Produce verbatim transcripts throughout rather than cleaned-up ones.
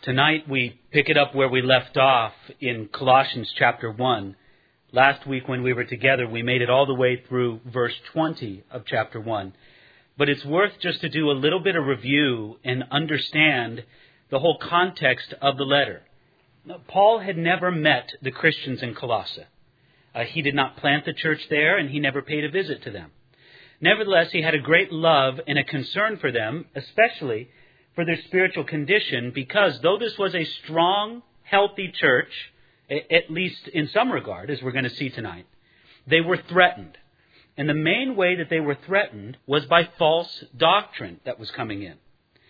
Tonight we pick it up where we left off in Colossians chapter one. Last week when we were together, we made it all the way through verse twenty of chapter one. But it's worth just to do a little bit of review and understand the whole context of the letter. Now, Paul had never met the Christians in Colossae. Uh, he did not plant the church there, and he never paid a visit to them. Nevertheless, he had a great love and a concern for them, especially for their spiritual condition, because though this was a strong, healthy church, at least in some regard, as we're going to see tonight, they were threatened. And the main way that they were threatened was by false doctrine that was coming in.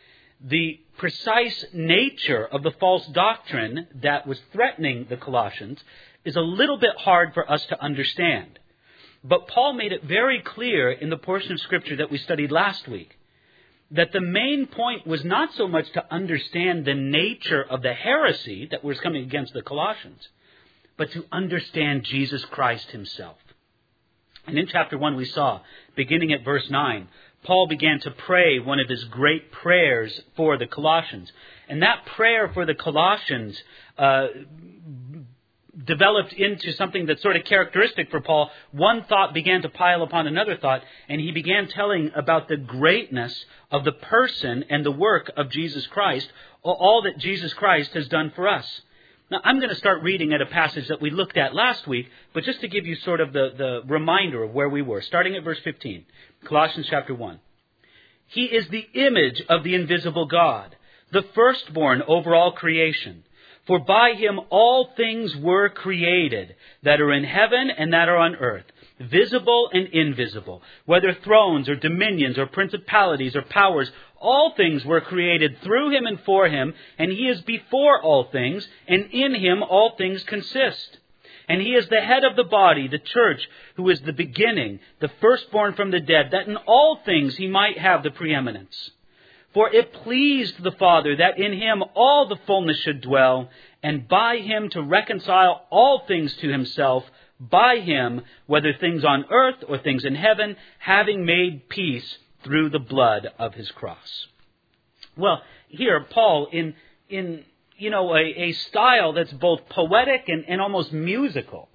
The precise nature of the false doctrine that was threatening the Colossians is a little bit hard for us to understand. But Paul made it very clear in the portion of Scripture that we studied last week that the main point was not so much to understand the nature of the heresy that was coming against the Colossians, but to understand Jesus Christ himself. And in chapter one we saw, beginning at verse nine, Paul began to pray one of his great prayers for the Colossians. And that prayer for the Colossians uh, developed into something that's sort of characteristic for Paul. One thought began to pile upon another thought, and he began telling about the greatness of the person and the work of Jesus Christ, all that Jesus Christ has done for us. Now, I'm going to start reading at a passage that we looked at last week, but just to give you sort of the, the reminder of where we were, starting at verse fifteen, Colossians chapter one. He is the image of the invisible God, the firstborn over all creation. For by him all things were created, that are in heaven and that are on earth, visible and invisible, whether thrones or dominions or principalities or powers. All things were created through him and for him, and he is before all things, and in him all things consist. And he is the head of the body, the church, who is the beginning, the firstborn from the dead, that in all things he might have the preeminence. For it pleased the Father that in him all the fullness should dwell, and by him to reconcile all things to himself, by him, whether things on earth or things in heaven, having made peace through the blood of his cross. Well, here, Paul, in, in you know, a, a style that's both poetic and, and almost musical,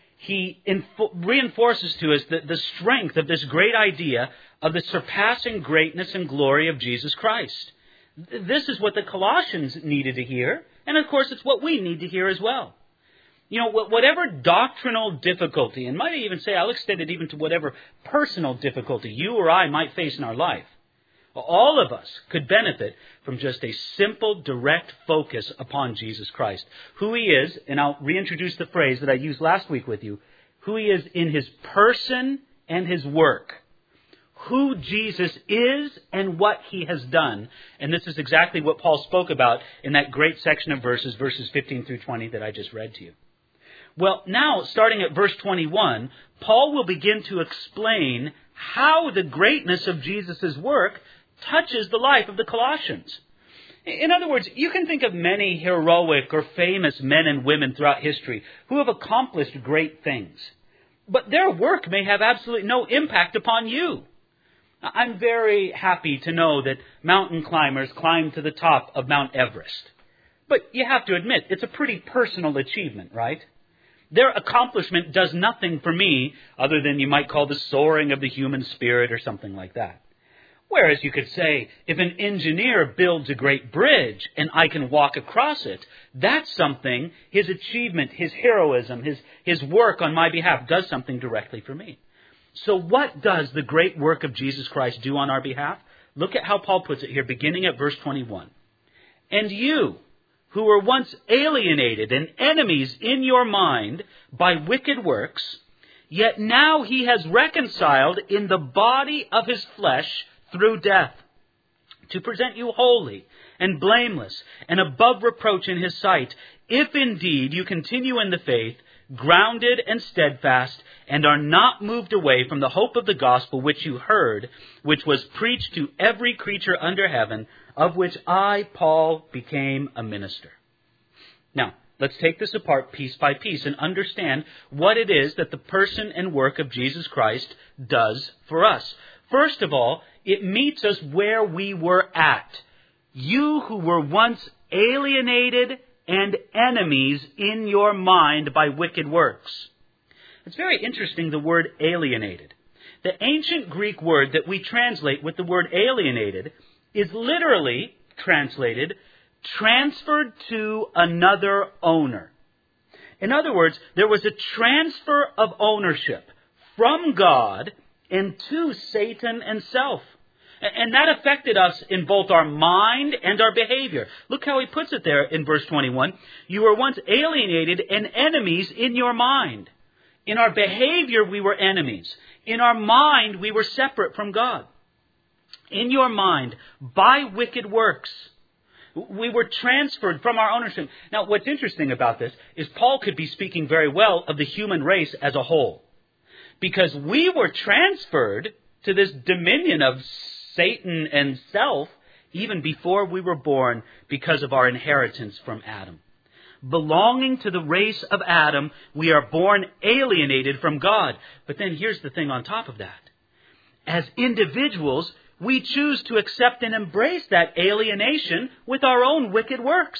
he info- reinforces to us the, the strength of this great idea of the surpassing greatness and glory of Jesus Christ. This is what the Colossians needed to hear, and of course it's what we need to hear as well. You know, whatever doctrinal difficulty, and might I even say, I'll extend it even to whatever personal difficulty you or I might face in our life, all of us could benefit from just a simple, direct focus upon Jesus Christ. Who he is, and I'll reintroduce the phrase that I used last week with you, who he is in his person and his work. Who Jesus is and what he has done. And this is exactly what Paul spoke about in that great section of verses, verses fifteen through twenty that I just read to you. Well, now, starting at verse twenty-one, Paul will begin to explain how the greatness of Jesus' work touches the life of the Colossians. In other words, you can think of many heroic or famous men and women throughout history who have accomplished great things. But their work may have absolutely no impact upon you. I'm very happy to know that mountain climbers climb to the top of Mount Everest. But you have to admit, it's a pretty personal achievement, right? Their accomplishment does nothing for me other than you might call the soaring of the human spirit or something like that. Whereas you could say, if an engineer builds a great bridge and I can walk across it, that's something, his achievement, his heroism, his, his work on my behalf does something directly for me. So what does the great work of Jesus Christ do on our behalf? Look at how Paul puts it here, beginning at verse twenty-one. And you, who were once alienated and enemies in your mind by wicked works, yet now he has reconciled in the body of his flesh through death, to present you holy and blameless and above reproach in his sight, if indeed you continue in the faith, grounded and steadfast, and are not moved away from the hope of the gospel which you heard, which was preached to every creature under heaven, of which I, Paul, became a minister. Now, let's take this apart piece by piece and understand what it is that the person and work of Jesus Christ does for us. First of all, it meets us where we were at. You who were once alienated and enemies in your mind by wicked works. It's very interesting, the word alienated. The ancient Greek word that we translate with the word alienated is literally translated transferred to another owner. In other words, there was a transfer of ownership from God into Satan and self. And that affected us in both our mind and our behavior. Look how he puts it there in verse twenty-one. You were once alienated and enemies in your mind. In our behavior, we were enemies. In our mind, we were separate from God. In your mind, by wicked works, we were transferred from our ownership. Now, what's interesting about this is Paul could be speaking very well of the human race as a whole. Because we were transferred to this dominion of Satan and self even before we were born because of our inheritance from Adam. Belonging to the race of Adam, we are born alienated from God. But then here's the thing on top of that. As individuals, we choose to accept and embrace that alienation with our own wicked works.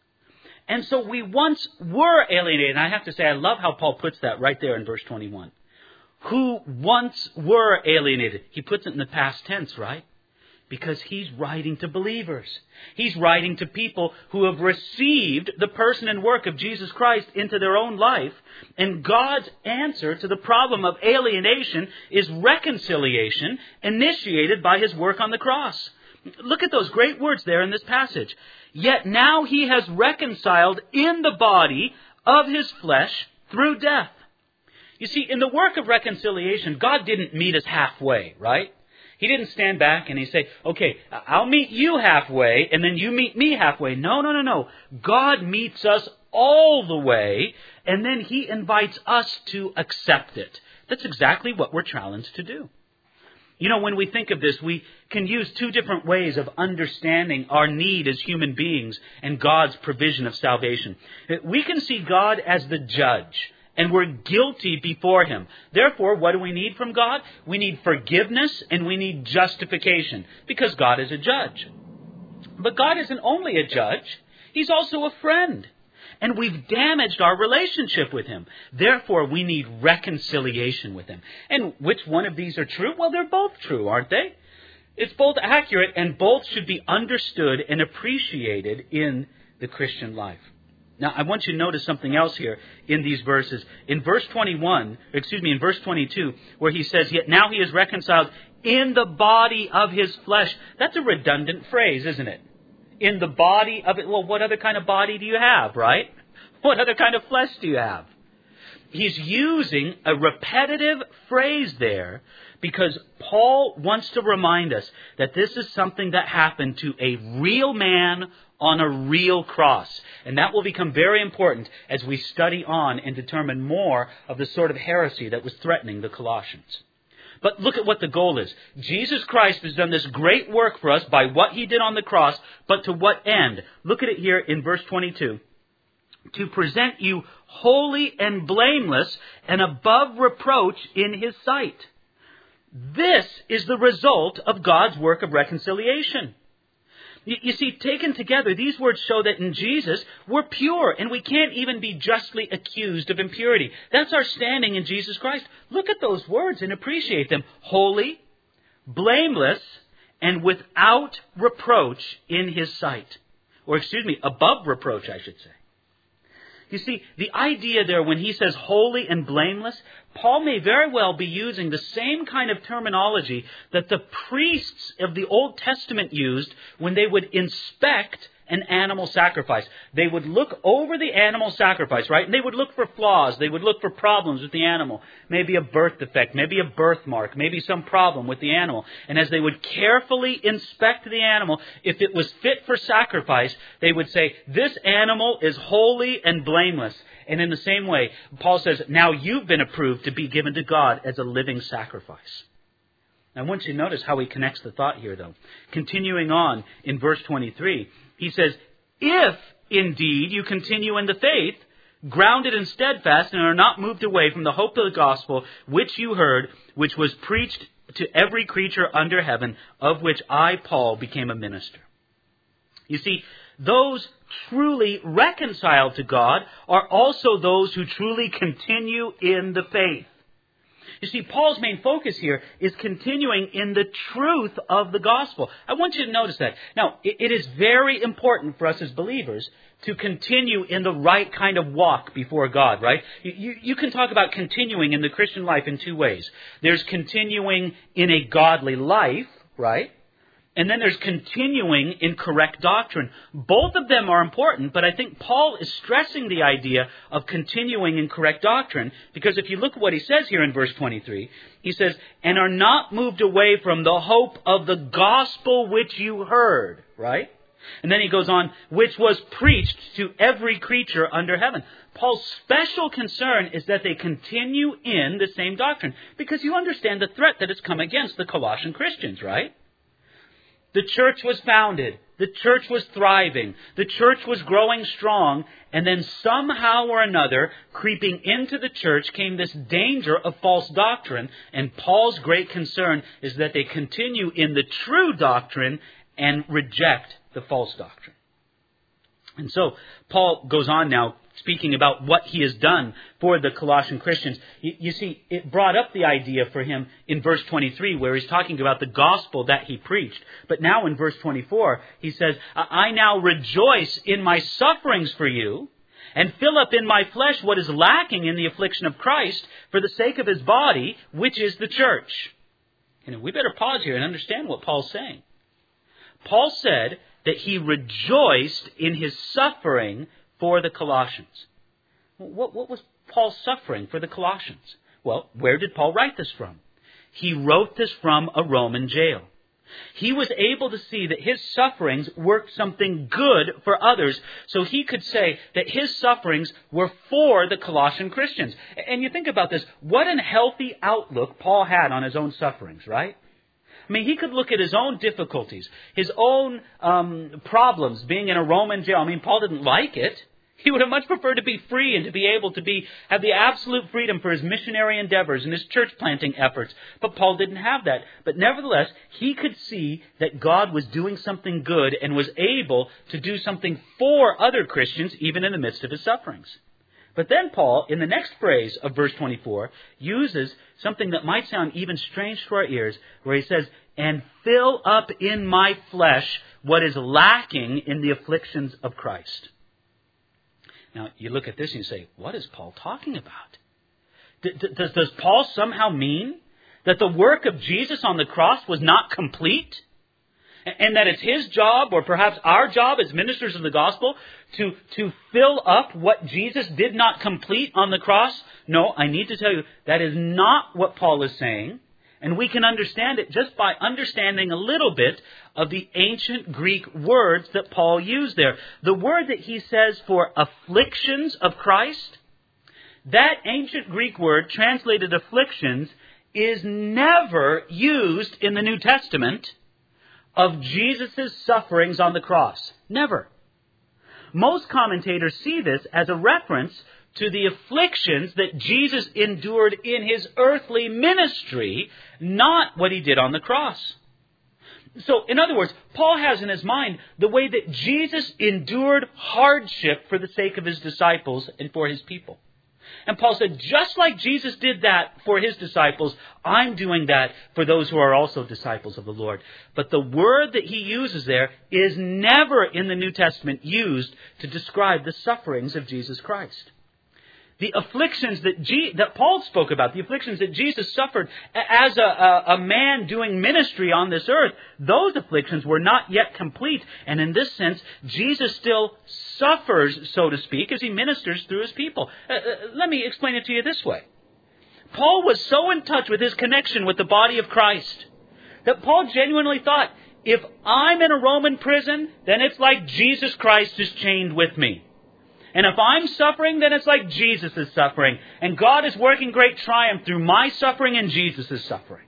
And so we once were alienated. And I have to say, I love how Paul puts that right there in verse twenty-one. Who once were alienated. He puts it in the past tense, right? Because he's writing to believers. He's writing to people who have received the person and work of Jesus Christ into their own life. And God's answer to the problem of alienation is reconciliation initiated by his work on the cross. Look at those great words there in this passage. Yet now he has reconciled in the body of his flesh through death. You see, in the work of reconciliation, God didn't meet us halfway, right? He didn't stand back and he say, okay, I'll meet you halfway and then you meet me halfway. No, no, no, no. God meets us all the way and then he invites us to accept it. That's exactly what we're challenged to do. You know, when we think of this, we can use two different ways of understanding our need as human beings and God's provision of salvation. We can see God as the judge. And we're guilty before him. Therefore, what do we need from God? We need forgiveness and we need justification. Because God is a judge. But God isn't only a judge. He's also a friend. And we've damaged our relationship with him. Therefore, we need reconciliation with him. And which one of these are true? Well, they're both true, aren't they? It's both accurate and both should be understood and appreciated in the Christian life. Now, I want you to notice something else here in these verses. In verse twenty-one, excuse me, in verse twenty-two, where he says, yet now he is reconciled in the body of his flesh. That's a redundant phrase, isn't it? In the body of it. Well, what other kind of body do you have, right? What other kind of flesh do you have? He's using a repetitive phrase there because Paul wants to remind us that this is something that happened to a real man on a real cross. And that will become very important as we study on and determine more of the sort of heresy that was threatening the Colossians. But look at what the goal is. Jesus Christ has done this great work for us by what he did on the cross, but to what end? Look at it here in verse twenty-two. To present you holy and blameless and above reproach in his sight. This is the result of God's work of reconciliation. You see, taken together, these words show that in Jesus, we're pure and we can't even be justly accused of impurity. That's our standing in Jesus Christ. Look at those words and appreciate them. Holy, blameless, and without reproach in his sight. Or excuse me, above reproach, I should say. You see, the idea there when he says holy and blameless, Paul may very well be using the same kind of terminology that the priests of the Old Testament used when they would inspect an animal sacrifice. They would look over the animal sacrifice, right? And they would look for flaws. They would look for problems with the animal. Maybe a birth defect, maybe a birthmark, maybe some problem with the animal. And as they would carefully inspect the animal, if it was fit for sacrifice, they would say, this animal is holy and blameless. And in the same way, Paul says, now you've been approved to be given to God as a living sacrifice. Now, I want you to notice how he connects the thought here, though. Continuing on in verse twenty-three, he says, if indeed you continue in the faith, grounded and steadfast, and are not moved away from the hope of the gospel which you heard, which was preached to every creature under heaven, of which I, Paul, became a minister. You see, those truly reconciled to God are also those who truly continue in the faith. You see, Paul's main focus here is continuing in the truth of the gospel. I want you to notice that. Now, it is very important for us as believers to continue in the right kind of walk before God, right? You, you can talk about continuing in the Christian life in two ways. There's continuing in a godly life, right? And then there's continuing in correct doctrine. Both of them are important, but I think Paul is stressing the idea of continuing in correct doctrine, because if you look at what he says here in verse twenty-three, he says, and are not moved away from the hope of the gospel which you heard, right? And then he goes on, which was preached to every creature under heaven. Paul's special concern is that they continue in the same doctrine, because you understand the threat that has come against the Colossian Christians, right? The church was founded. The church was thriving. The church was growing strong. And then somehow or another, creeping into the church came this danger of false doctrine. And Paul's great concern is that they continue in the true doctrine and reject the false doctrine. And so Paul goes on now, speaking about what he has done for the Colossian Christians. You, you see, it brought up the idea for him in verse twenty-three, where he's talking about the gospel that he preached. But now in verse twenty-four, he says, I now rejoice in my sufferings for you, and fill up in my flesh what is lacking in the affliction of Christ for the sake of his body, which is the church. You know, we better pause here and understand what Paul's saying. Paul said that he rejoiced in his suffering for the Colossians. What, what was Paul suffering for the Colossians? Well, where did Paul write this from? He wrote this from a Roman jail. He was able to see that his sufferings worked something good for others, so he could say that his sufferings were for the Colossian Christians. And you think about this, what an healthy outlook Paul had on his own sufferings, right? I mean, he could look at his own difficulties, his own um, problems being in a Roman jail. I mean, Paul didn't like it. He would have much preferred to be free and to be able to be have the absolute freedom for his missionary endeavors and his church planting efforts. But Paul didn't have that. But nevertheless, he could see that God was doing something good and was able to do something for other Christians even in the midst of his sufferings. But then Paul, in the next phrase of verse twenty-four, uses something that might sound even strange to our ears, where he says, and fill up in my flesh what is lacking in the afflictions of Christ. Now, you look at this and you say, what is Paul talking about? D- d- does, does Paul somehow mean that the work of Jesus on the cross was not complete? And that it's his job, or perhaps our job as ministers of the gospel, to, to fill up what Jesus did not complete on the cross? No, I need to tell you, that is not what Paul is saying. And we can understand it just by understanding a little bit of the ancient Greek words that Paul used there. The word that he says for afflictions of Christ, that ancient Greek word translated afflictions is never used in the New Testament of Jesus' sufferings on the cross. Never. Most commentators see this as a reference to the afflictions that Jesus endured in his earthly ministry, not what he did on the cross. So, in other words, Paul has in his mind the way that Jesus endured hardship for the sake of his disciples and for his people. And Paul said, just like Jesus did that for his disciples, I'm doing that for those who are also disciples of the Lord. But the word that he uses there is never in the New Testament used to describe the sufferings of Jesus Christ. The afflictions that, G- that Paul spoke about, the afflictions that Jesus suffered as a, a, a man doing ministry on this earth, those afflictions were not yet complete. And in this sense, Jesus still suffers, so to speak, as he ministers through his people. Uh, uh, let me explain it to you this way. Paul was so in touch with his connection with the body of Christ that Paul genuinely thought, if I'm in a Roman prison, then it's like Jesus Christ is chained with me. And if I'm suffering, then it's like Jesus is suffering. And God is working great triumph through my suffering and Jesus' suffering.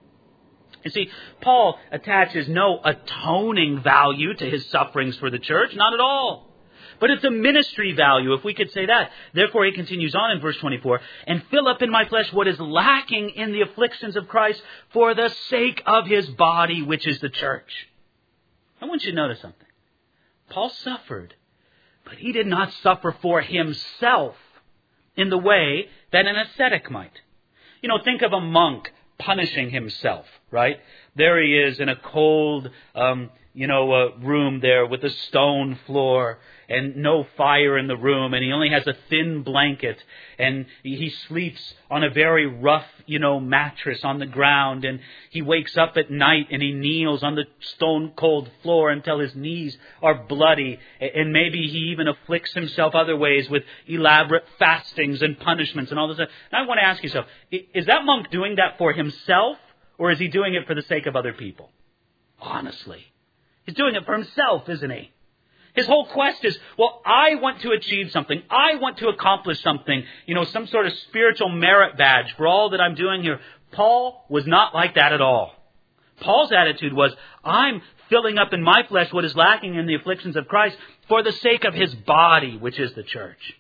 You see, Paul attaches no atoning value to his sufferings for the church. Not at all. But it's a ministry value, if we could say that. Therefore, he continues on in verse twenty-four, and fill up in my flesh what is lacking in the afflictions of Christ for the sake of his body, which is the church. I want you to notice something. Paul suffered, but he did not suffer for himself in the way that an ascetic might. You know, think of a monk punishing himself, right? There he is in a cold, um, you know, uh, room there with a stone floor and no fire in the room, and he only has a thin blanket, and he sleeps on a very rough, you know, mattress on the ground, and he wakes up at night and he kneels on the stone cold floor until his knees are bloody, and maybe he even afflicts himself other ways with elaborate fastings and punishments and all this. And I want to ask yourself, is that monk doing that for himself, or is he doing it for the sake of other people? Honestly, he's doing it for himself, isn't he? His whole quest is, well, I want to achieve something. I want to accomplish something. You know, some sort of spiritual merit badge for all that I'm doing here. Paul was not like that at all. Paul's attitude was, I'm filling up in my flesh what is lacking in the afflictions of Christ for the sake of his body, which is the church.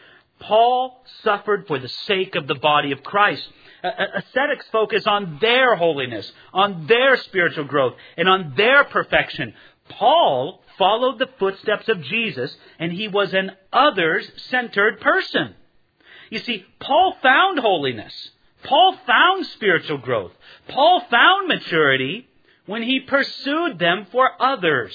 Paul suffered for the sake of the body of Christ. Ascetics focus on their holiness, on their spiritual growth, and on their perfection. Paul followed the footsteps of Jesus, and he was an others-centered person. You see, Paul found holiness. Paul found spiritual growth. Paul found maturity when he pursued them for others.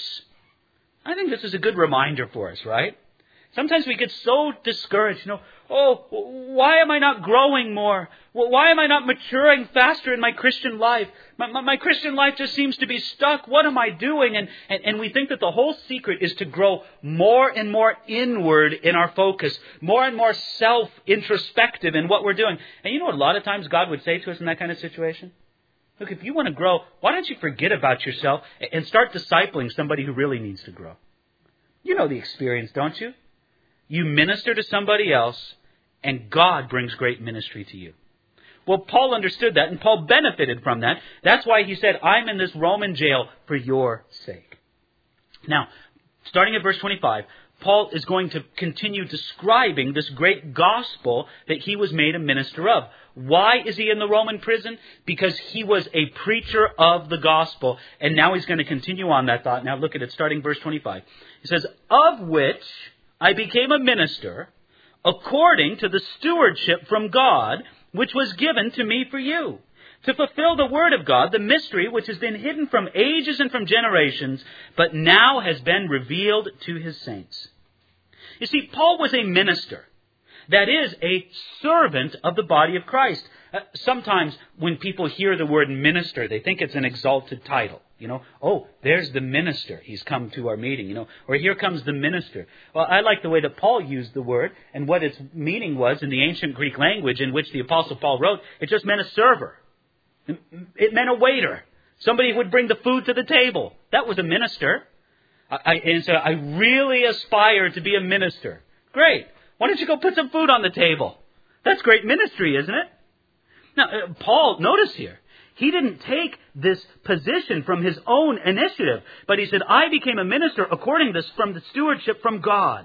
I think this is a good reminder for us, right? Sometimes we get so discouraged, you know, oh, why am I not growing more? Why am I not maturing faster in my Christian life? My, my, my Christian life just seems to be stuck. What am I doing? And, and, and we think that the whole secret is to grow more and more inward in our focus, more and more self-introspective in what we're doing. And you know what a lot of times God would say to us in that kind of situation? Look, if you want to grow, why don't you forget about yourself and start discipling somebody who really needs to grow? You know the experience, don't you? You minister to somebody else, and God brings great ministry to you. Well, Paul understood that, and Paul benefited from that. That's why he said, I'm in this Roman jail for your sake. Now, starting at verse twenty-five, Paul is going to continue describing this great gospel that he was made a minister of. Why is he in the Roman prison? Because he was a preacher of the gospel. And now he's going to continue on that thought. Now look at it, starting verse twenty-five. He says, of which I became a minister according to the stewardship from God, which was given to me for you, to fulfill the word of God, the mystery which has been hidden from ages and from generations, but now has been revealed to his saints. You see, Paul was a minister. That is, a servant of the body of Christ. Uh, sometimes when people hear the word minister, they think it's an exalted title. You know, oh, there's the minister. He's come to our meeting, you know, or here comes the minister. Well, I like the way that Paul used the word and what its meaning was in the ancient Greek language in which the Apostle Paul wrote. It just meant a server. It meant a waiter. Somebody would bring the food to the table. That was a minister. I, and so I really aspire to be a minister. Great. Why don't you go put some food on the table? That's great ministry, isn't it? Now, uh, Paul, notice here, he didn't take this position from his own initiative, but he said, I became a minister according to this from the stewardship from God.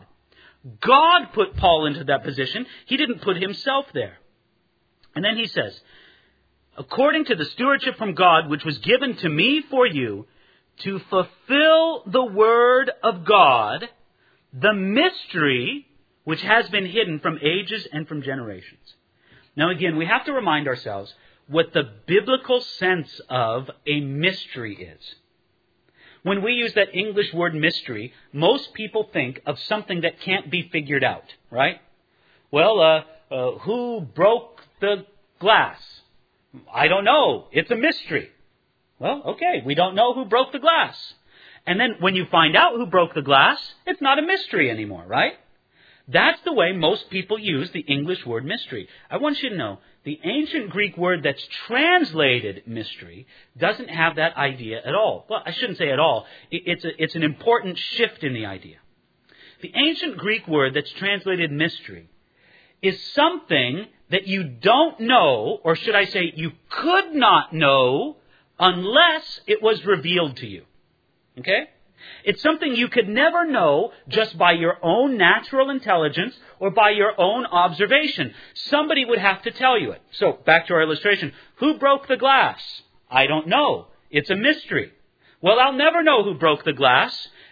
God put Paul into that position. He didn't put himself there. And then he says, according to the stewardship from God, which was given to me for you, to fulfill the word of God, the mystery which has been hidden from ages and from generations. Now again, we have to remind ourselves what the biblical sense of a mystery is. When we use that English word mystery, most people think of something that can't be figured out, right? Well, uh, uh, who broke the glass? I don't know. It's a mystery. Well, okay, we don't know who broke the glass. And then when you find out who broke the glass, it's not a mystery anymore, right? That's the way most people use the English word mystery. I want you to know, the ancient Greek word that's translated mystery doesn't have that idea at all. Well, I shouldn't say at all. It's, a, it's an important shift in the idea. The ancient Greek word that's translated mystery is something that you don't know, or should I say you could not know, unless it was revealed to you. Okay? It's something you could never know just by your own natural intelligence or by your own observation. Somebody would have to tell you it. So, back to our illustration. Who broke the glass? I don't know. It's a mystery. Well, I'll never know who broke the glass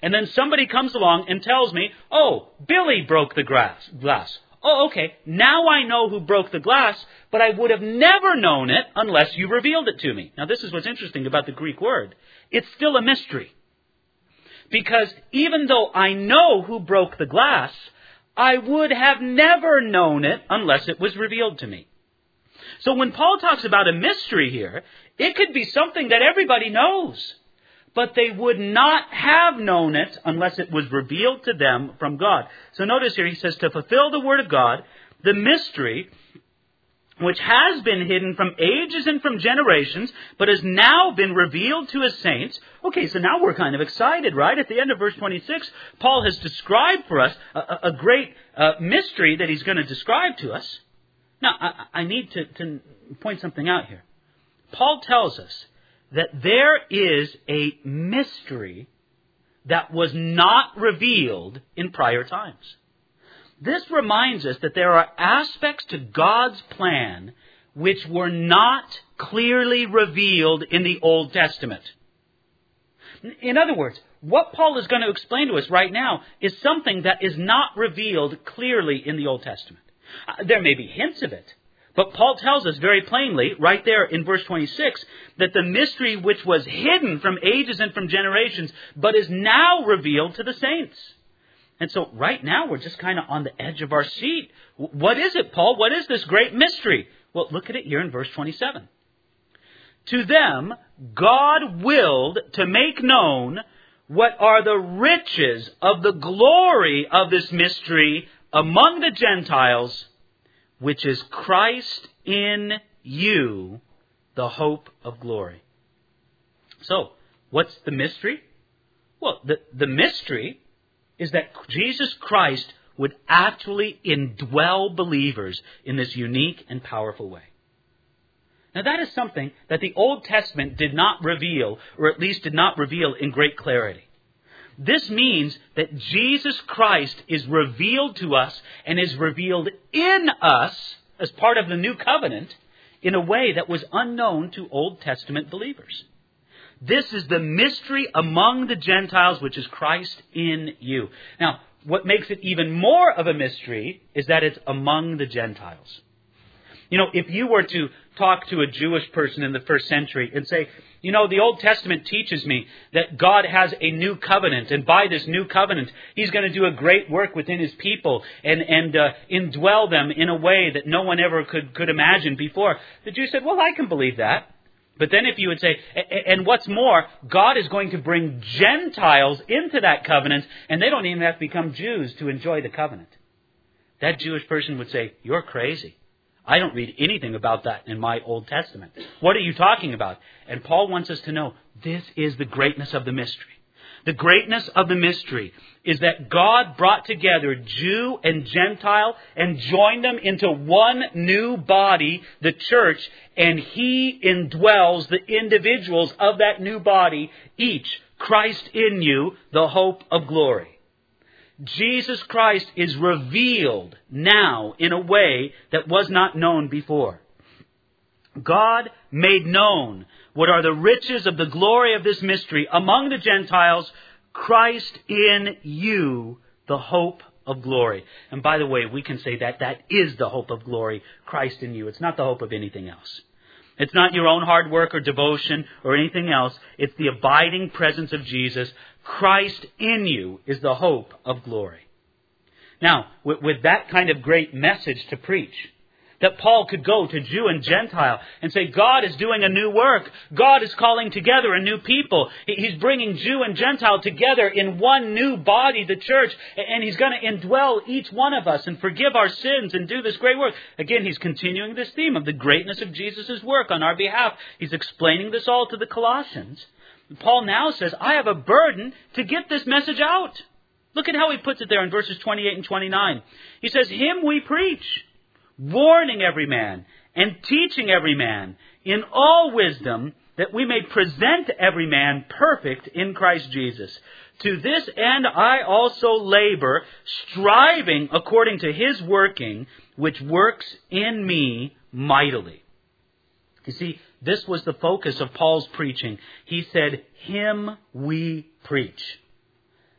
And then somebody comes along and tells me, oh, Billy broke the glass. glass. Oh, okay, now I know who broke the glass, but I would have never known it unless you revealed it to me. Now, this is what's interesting about the Greek word. It's still a mystery. Because even though I know who broke the glass, I would have never known it unless it was revealed to me. So when Paul talks about a mystery here, it could be something that everybody knows, but they would not have known it unless it was revealed to them from God. So notice here he says, to fulfill the word of God, the mystery which has been hidden from ages and from generations, but has now been revealed to his saints. Okay, so now we're kind of excited, right? At the end of verse twenty-six, Paul has described for us a, a great uh, mystery that he's going to describe to us. Now, I, I need to, to point something out here. Paul tells us that there is a mystery that was not revealed in prior times. This reminds us that there are aspects to God's plan which were not clearly revealed in the Old Testament. In other words, what Paul is going to explain to us right now is something that is not revealed clearly in the Old Testament. Uh, there may be hints of it, but Paul tells us very plainly, right there in verse twenty-six, that the mystery which was hidden from ages and from generations, but is now revealed to the saints. And so right now we're just kind of on the edge of our seat. What is it, Paul? What is this great mystery? Well, look at it here in verse twenty-seven. To them, God willed to make known what are the riches of the glory of this mystery among the Gentiles, which is Christ in you, the hope of glory. So, what's the mystery? Well, the, the mystery is that Jesus Christ would actually indwell believers in this unique and powerful way. Now that is something that the Old Testament did not reveal, or at least did not reveal in great clarity. This means that Jesus Christ is revealed to us and is revealed in us as part of the new covenant in a way that was unknown to Old Testament believers. This is the mystery among the Gentiles, which is Christ in you. Now, what makes it even more of a mystery is that it's among the Gentiles. You know, if you were to talk to a Jewish person in the first century and say, you know, the Old Testament teaches me that God has a new covenant, and by this new covenant, He's going to do a great work within His people and, and uh, indwell them in a way that no one ever could, could imagine before. The Jew said, well, I can believe that. But then if you would say, and what's more, God is going to bring Gentiles into that covenant, and they don't even have to become Jews to enjoy the covenant. That Jewish person would say, you're crazy. I don't read anything about that in my Old Testament. What are you talking about? And Paul wants us to know, this is the greatness of the mystery. The greatness of the mystery is that God brought together Jew and Gentile and joined them into one new body, the church, and He indwells the individuals of that new body, each Christ in you, the hope of glory. Jesus Christ is revealed now in a way that was not known before. God made known what are the riches of the glory of this mystery among the Gentiles, Christ in you, the hope of glory. And by the way, we can say that that is the hope of glory, Christ in you. It's not the hope of anything else. It's not your own hard work or devotion or anything else. It's the abiding presence of Jesus. Christ in you is the hope of glory. Now, with, with that kind of great message to preach, that Paul could go to Jew and Gentile and say, God is doing a new work. God is calling together a new people. He's bringing Jew and Gentile together in one new body, the church, and He's going to indwell each one of us and forgive our sins and do this great work. Again, he's continuing this theme of the greatness of Jesus' work on our behalf. He's explaining this all to the Colossians. Paul now says, I have a burden to get this message out. Look at how he puts it there in verses twenty-eight and twenty-nine. He says, Him we preach, warning every man and teaching every man in all wisdom, that we may present every man perfect in Christ Jesus. To this end I also labor, striving according to His working, which works in me mightily. You see, this was the focus of Paul's preaching. He said, Him we preach.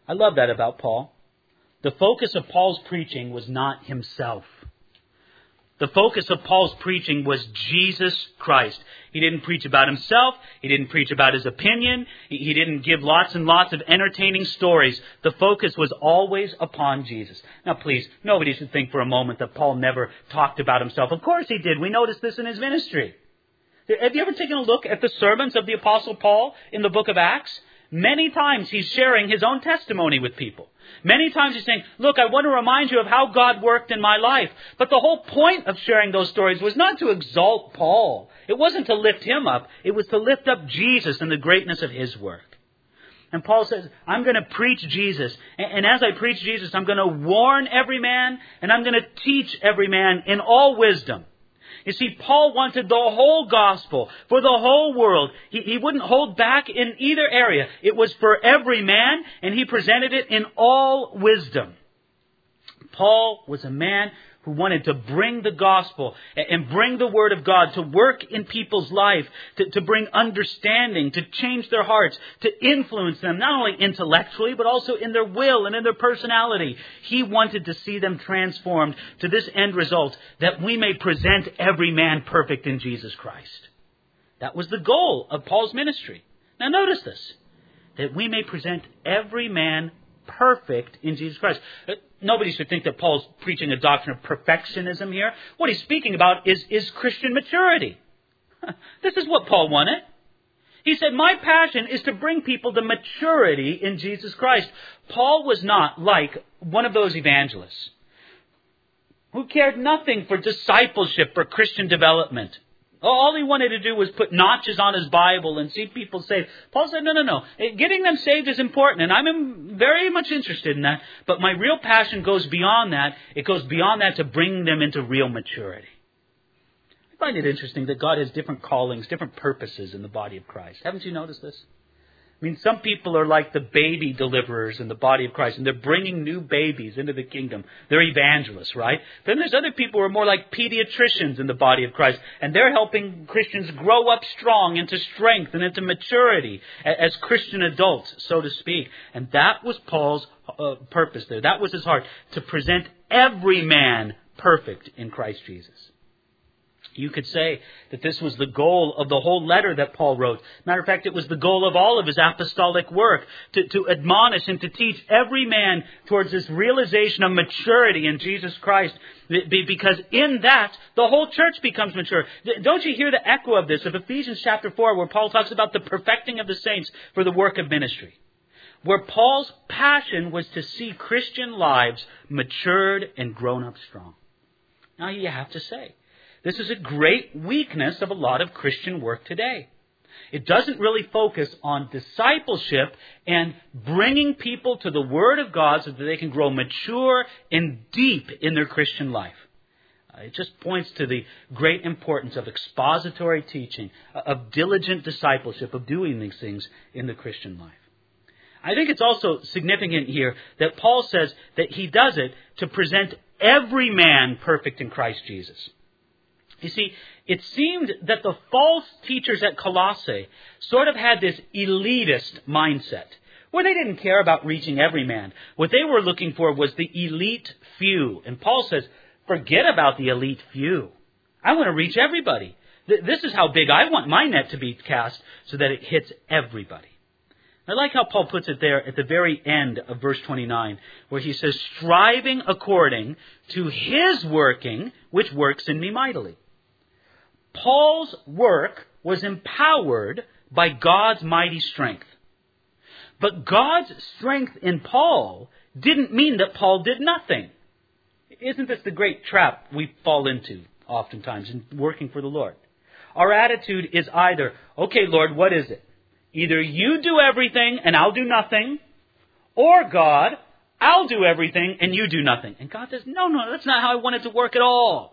I love that about Paul. The focus of Paul's preaching was not himself. The focus of Paul's preaching was Jesus Christ. He didn't preach about himself. He didn't preach about his opinion. He didn't give lots and lots of entertaining stories. The focus was always upon Jesus. Now please, nobody should think for a moment that Paul never talked about himself. Of course he did. We notice this in his ministry. Have you ever taken a look at the sermons of the Apostle Paul in the book of Acts? Many times he's sharing his own testimony with people. Many times he's saying, look, I want to remind you of how God worked in my life. But the whole point of sharing those stories was not to exalt Paul. It wasn't to lift him up. It was to lift up Jesus and the greatness of his work. And Paul says, I'm going to preach Jesus. And as I preach Jesus, I'm going to warn every man and I'm going to teach every man in all wisdom. You see, Paul wanted the whole gospel for the whole world. He, he wouldn't hold back in either area. It was for every man, and he presented it in all wisdom. Paul was a man who wanted to bring the gospel and bring the word of God to work in people's life, to, to bring understanding, to change their hearts, to influence them, not only intellectually, but also in their will and in their personality. He wanted to see them transformed to this end result, that we may present every man perfect in Jesus Christ. That was the goal of Paul's ministry. Now notice this, that we may present every man perfect in Jesus Christ. Nobody should think that Paul's preaching a doctrine of perfectionism here. What he's speaking about is, is Christian maturity. This is what Paul wanted. He said, my passion is to bring people to maturity in Jesus Christ. Paul was not like one of those evangelists who cared nothing for discipleship or Christian development. All he wanted to do was put notches on his Bible and see people saved. Paul said, no, no, no. Getting them saved is important, and I'm very much interested in that. But my real passion goes beyond that. It goes beyond that to bring them into real maturity. I find it interesting that God has different callings, different purposes in the body of Christ. Haven't you noticed this? I mean, some people are like the baby deliverers in the body of Christ, and they're bringing new babies into the kingdom. They're evangelists, right? Then there's other people who are more like pediatricians in the body of Christ, and they're helping Christians grow up strong into strength and into maturity as Christian adults, so to speak. And that was Paul's uh, purpose there. That was his heart, to present every man perfect in Christ Jesus. You could say that this was the goal of the whole letter that Paul wrote. Matter of fact, it was the goal of all of his apostolic work, to, to admonish and to teach every man towards this realization of maturity in Jesus Christ. Because in that, the whole church becomes mature. Don't you hear the echo of this, of Ephesians chapter four, where Paul talks about the perfecting of the saints for the work of ministry? Where Paul's passion was to see Christian lives matured and grown up strong. Now you have to say, this is a great weakness of a lot of Christian work today. It doesn't really focus on discipleship and bringing people to the Word of God so that they can grow mature and deep in their Christian life. Uh, it just points to the great importance of expository teaching, of diligent discipleship, of doing these things in the Christian life. I think it's also significant here that Paul says that he does it to present every man perfect in Christ Jesus. You see, it seemed that the false teachers at Colossae sort of had this elitist mindset, where they didn't care about reaching every man. What they were looking for was the elite few. And Paul says, forget about the elite few. I want to reach everybody. This is how big I want my net to be cast, so that it hits everybody. I like how Paul puts it there at the very end of verse twenty-nine, where he says, striving according to his working, which works in me mightily. Paul's work was empowered by God's mighty strength. But God's strength in Paul didn't mean that Paul did nothing. Isn't this the great trap we fall into oftentimes in working for the Lord? Our attitude is either, okay, Lord, what is it? Either you do everything and I'll do nothing, or God, I'll do everything and you do nothing. And God says, no, no, that's not how I want it to work at all.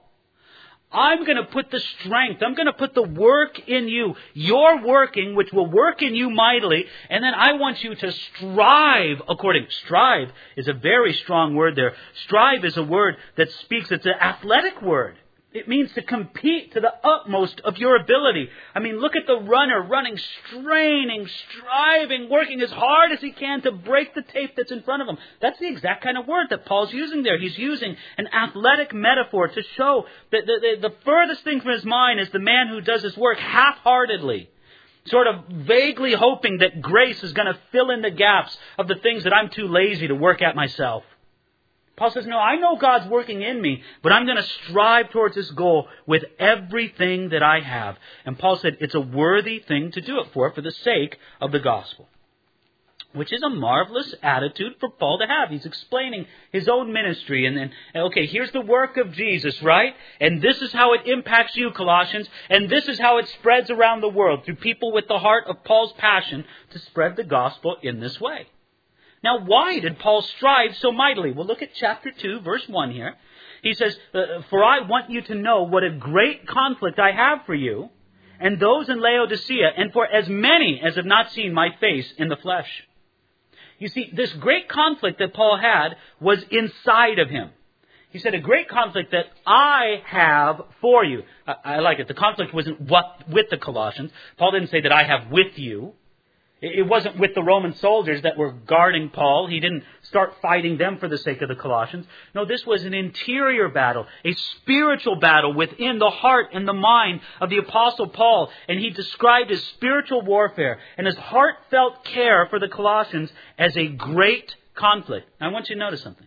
I'm going to put the strength, I'm going to put the work in you, your working, which will work in you mightily, and then I want you to strive according. Strive is a very strong word there. Strive is a word that speaks, it's an athletic word. It means to compete to the utmost of your ability. I mean, look at the runner running, straining, striving, working as hard as he can to break the tape that's in front of him. That's the exact kind of word that Paul's using there. He's using an athletic metaphor to show that the, the, the furthest thing from his mind is the man who does his work half-heartedly, sort of vaguely hoping that grace is going to fill in the gaps of the things that I'm too lazy to work at myself. Paul says, no, I know God's working in me, but I'm going to strive towards this goal with everything that I have. And Paul said it's a worthy thing to do it for, for the sake of the gospel. Which is a marvelous attitude for Paul to have. He's explaining his own ministry. And then, okay, here's the work of Jesus, right? And this is how it impacts you, Colossians. And this is how it spreads around the world through people with the heart of Paul's passion to spread the gospel in this way. Now, why did Paul strive so mightily? Well, look at chapter two, verse one here. He says, for I want you to know what a great conflict I have for you and those in Laodicea, and for as many as have not seen my face in the flesh. You see, this great conflict that Paul had was inside of him. He said, a great conflict that I have for you. I, I like it. The conflict wasn't what, with the Colossians. Paul didn't say that I have with you. It wasn't with the Roman soldiers that were guarding Paul. He didn't start fighting them for the sake of the Colossians. No, this was an interior battle, a spiritual battle within the heart and the mind of the Apostle Paul. And he described his spiritual warfare and his heartfelt care for the Colossians as a great conflict. Now, I want you to notice something.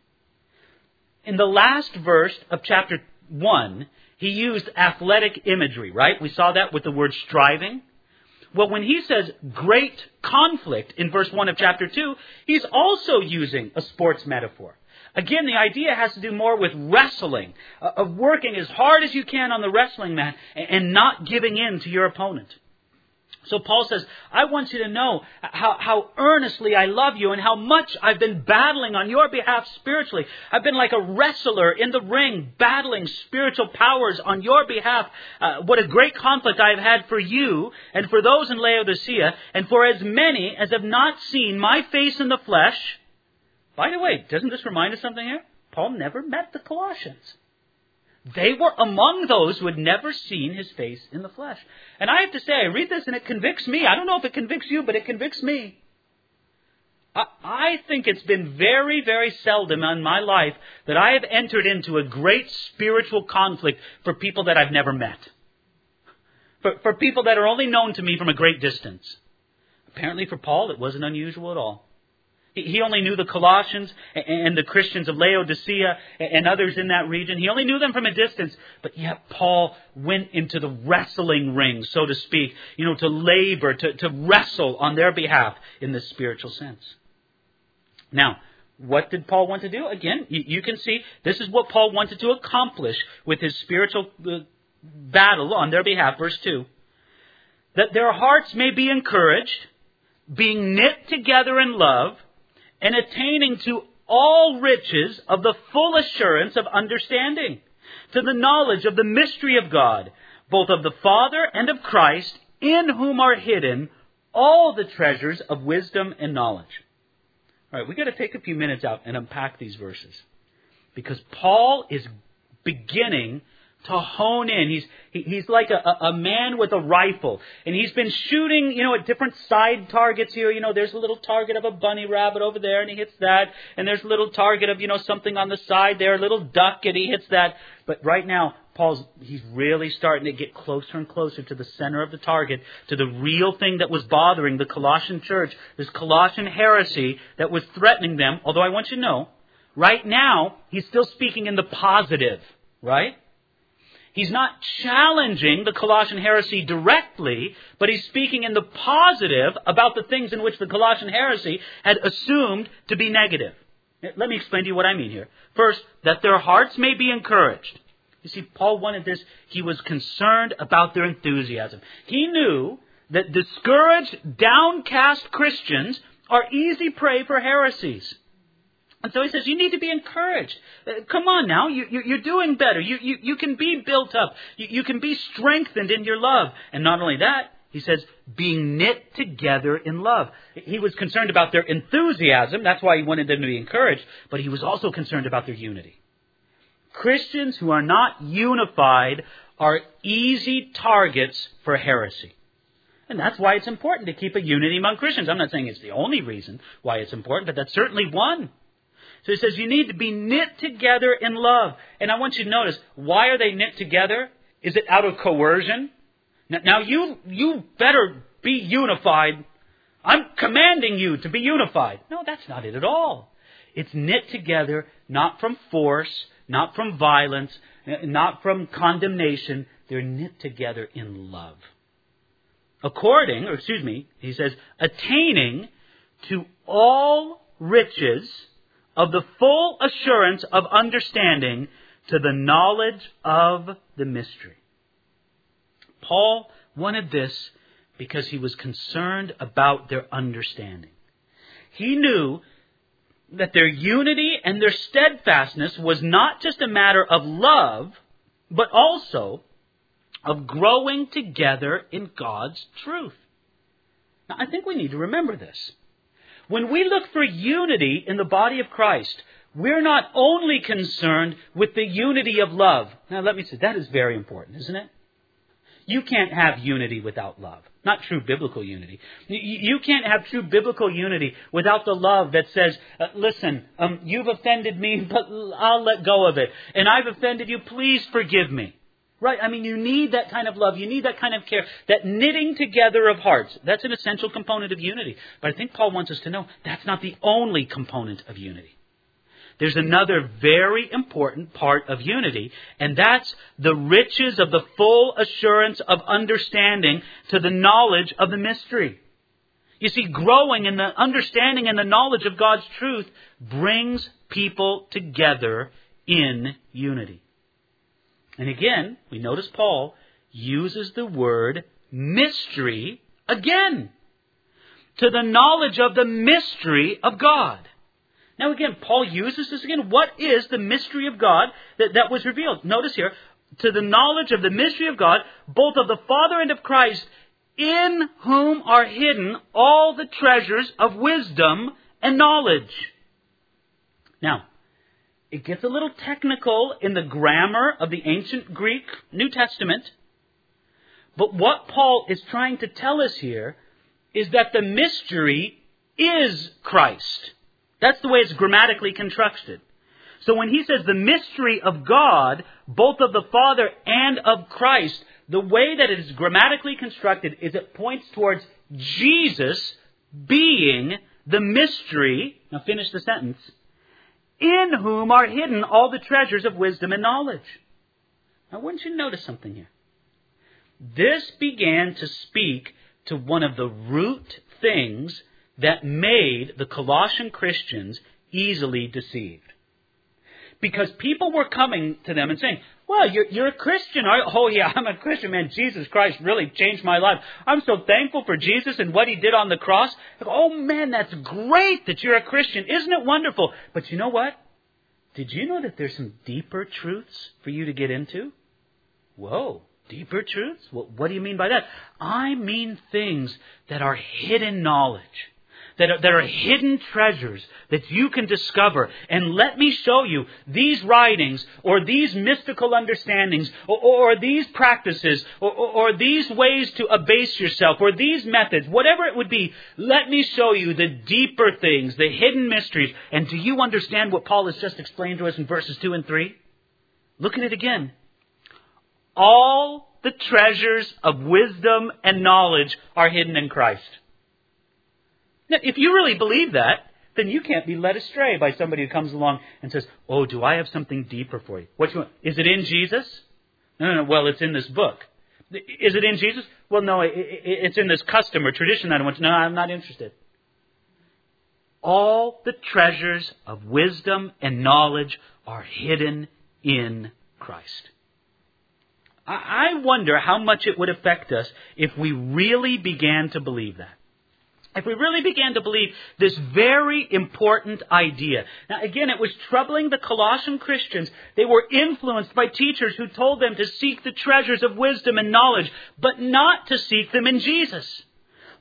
In the last verse of chapter one, he used athletic imagery, right? We saw that with the word striving. Well, when he says great conflict in verse one of chapter two, he's also using a sports metaphor. Again, the idea has to do more with wrestling, of working as hard as you can on the wrestling mat and not giving in to your opponent. So Paul says, I want you to know how, how earnestly I love you and how much I've been battling on your behalf spiritually. I've been like a wrestler in the ring, battling spiritual powers on your behalf. Uh, what a great conflict I've had for you and for those in Laodicea and for as many as have not seen my face in the flesh. By the way, doesn't this remind us something here? Paul never met the Colossians. They were among those who had never seen his face in the flesh. And I have to say, I read this and it convicts me. I don't know if it convicts you, but it convicts me. I, I think it's been very, very seldom in my life that I have entered into a great spiritual conflict for people that I've never met. For, for people that are only known to me from a great distance. Apparently for Paul, it wasn't unusual at all. He only knew the Colossians and the Christians of Laodicea and others in that region. He only knew them from a distance. But yet Paul went into the wrestling ring, so to speak, you know, to labor, to, to wrestle on their behalf in this spiritual sense. Now, what did Paul want to do? Again, you, you can see this is what Paul wanted to accomplish with his spiritual uh, battle on their behalf. Verse two. That their hearts may be encouraged, being knit together in love, and attaining to all riches of the full assurance of understanding, to the knowledge of the mystery of God, both of the Father and of Christ, in whom are hidden all the treasures of wisdom and knowledge. All right, we've got to take a few minutes out and unpack these verses, because Paul is beginning to hone in. He's he, he's like a, a man with a rifle. And he's been shooting, you know, at different side targets here. You know, there's a little target of a bunny rabbit over there, and he hits that. And there's a little target of, you know, something on the side there, a little duck, and he hits that. But right now, Paul's, he's really starting to get closer and closer to the center of the target, to the real thing that was bothering the Colossian church, this Colossian heresy that was threatening them. Although I want you to know, right now, he's still speaking in the positive, right? He's not challenging the Colossian heresy directly, but he's speaking in the positive about the things in which the Colossian heresy had assumed to be negative. Let me explain to you what I mean here. First, that their hearts may be encouraged. You see, Paul wanted this. He was concerned about their enthusiasm. He knew that discouraged, downcast Christians are easy prey for heresies. And so he says, you need to be encouraged. Uh, come on now, you, you, you're doing better. You, you, you can be built up. You, you can be strengthened in your love. And not only that, he says, being knit together in love. He was concerned about their enthusiasm. That's why he wanted them to be encouraged. But he was also concerned about their unity. Christians who are not unified are easy targets for heresy. And that's why it's important to keep a unity among Christians. I'm not saying it's the only reason why it's important, but that's certainly one. So he says you need to be knit together in love. And I want you to notice, why are they knit together? Is it out of coercion? Now you, you better be unified. I'm commanding you to be unified. No, that's not it at all. It's knit together, not from force, not from violence, not from condemnation. They're knit together in love. According, or excuse me, he says, attaining to all riches of the full assurance of understanding to the knowledge of the mystery. Paul wanted this because he was concerned about their understanding. He knew that their unity and their steadfastness was not just a matter of love, but also of growing together in God's truth. Now, I think we need to remember this. When we look for unity in the body of Christ, we're not only concerned with the unity of love. Now, let me say, that is very important, isn't it? You can't have unity without love. Not true biblical unity. You can't have true biblical unity without the love that says, uh, listen, um, you've offended me, but I'll let go of it. And I've offended you, please forgive me. Right? I mean, you need that kind of love. You need that kind of care. That knitting together of hearts. That's an essential component of unity. But I think Paul wants us to know that's not the only component of unity. There's another very important part of unity, and that's the riches of the full assurance of understanding to the knowledge of the mystery. You see, growing in the understanding and the knowledge of God's truth brings people together in unity. And again, we notice Paul uses the word mystery again. To the knowledge of the mystery of God. Now again, Paul uses this again. What is the mystery of God that, that was revealed? Notice here, to the knowledge of the mystery of God, both of the Father and of Christ, in whom are hidden all the treasures of wisdom and knowledge. Now, it gets a little technical in the grammar of the ancient Greek New Testament. But what Paul is trying to tell us here is that the mystery is Christ. That's the way it's grammatically constructed. So when he says the mystery of God, both of the Father and of Christ, the way that it is grammatically constructed is it points towards Jesus being the mystery. Now finish the sentence. In whom are hidden all the treasures of wisdom and knowledge. Now, wouldn't you notice something here? This began to speak to one of the root things that made the Colossian Christians easily deceived. Because people were coming to them and saying, well, you're, you're a Christian. Oh, yeah, I'm a Christian, man. Jesus Christ really changed my life. I'm so thankful for Jesus and what He did on the cross. Oh, man, that's great that you're a Christian. Isn't it wonderful? But you know what? Did you know that there's some deeper truths for you to get into? Whoa, deeper truths? Well, what do you mean by that? I mean things that are hidden knowledge. That are, that are hidden treasures that you can discover. And let me show you these writings or these mystical understandings or, or these practices or, or, or these ways to abase yourself or these methods, whatever it would be. Let me show you the deeper things, the hidden mysteries. And do you understand what Paul has just explained to us in verses two and three? Look at it again. All the treasures of wisdom and knowledge are hidden in Christ. Now, if you really believe that, then you can't be led astray by somebody who comes along and says, oh, do I have something deeper for you? What you want? Is it in Jesus? No, no, no. Well, it's in this book. Is it in Jesus? Well, no, it, it, it's in this custom or tradition that I want to. No, I'm not interested. All the treasures of wisdom and knowledge are hidden in Christ. I, I wonder how much it would affect us if we really began to believe that. If we really began to believe this very important idea. Now, again, it was troubling the Colossian Christians. They were influenced by teachers who told them to seek the treasures of wisdom and knowledge, but not to seek them in Jesus.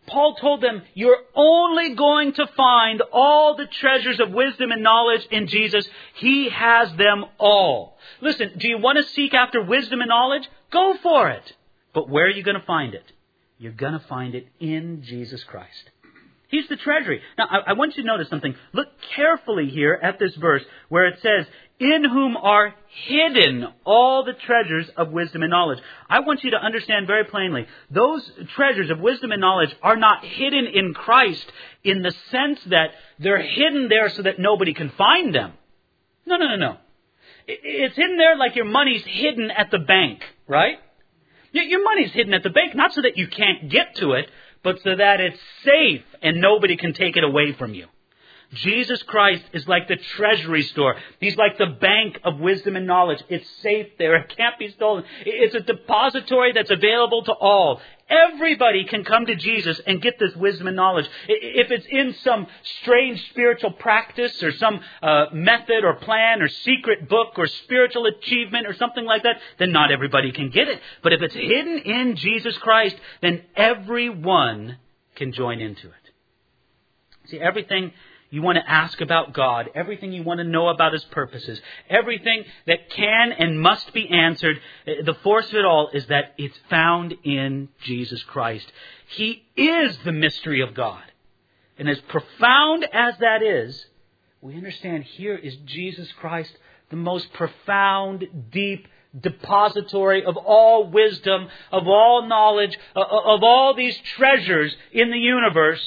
Paul told them, you're only going to find all the treasures of wisdom and knowledge in Jesus. He has them all. Listen, do you want to seek after wisdom and knowledge? Go for it. But where are you going to find it? You're going to find it in Jesus Christ. He's the treasury. Now, I, I want you to notice something. Look carefully here at this verse where it says, in whom are hidden all the treasures of wisdom and knowledge. I want you to understand very plainly, those treasures of wisdom and knowledge are not hidden in Christ in the sense that they're hidden there so that nobody can find them. No, no, no, no. It's hidden there like your money's hidden at the bank, right? Your money's hidden at the bank, not so that you can't get to it, but so that it's safe and nobody can take it away from you. Jesus Christ is like the treasury store. He's like the bank of wisdom and knowledge. It's safe there. It can't be stolen. It's a depository that's available to all. Everybody can come to Jesus and get this wisdom and knowledge. If it's in some strange spiritual practice or some uh, method or plan or secret book or spiritual achievement or something like that, then not everybody can get it. But if it's hidden in Jesus Christ, then everyone can join into it. See, everything you want to ask about God, everything you want to know about His purposes, everything that can and must be answered, the force of it all is that it's found in Jesus Christ. He is the mystery of God. And as profound as that is, we understand here is Jesus Christ, the most profound, deep depository of all wisdom, of all knowledge, of all these treasures in the universe.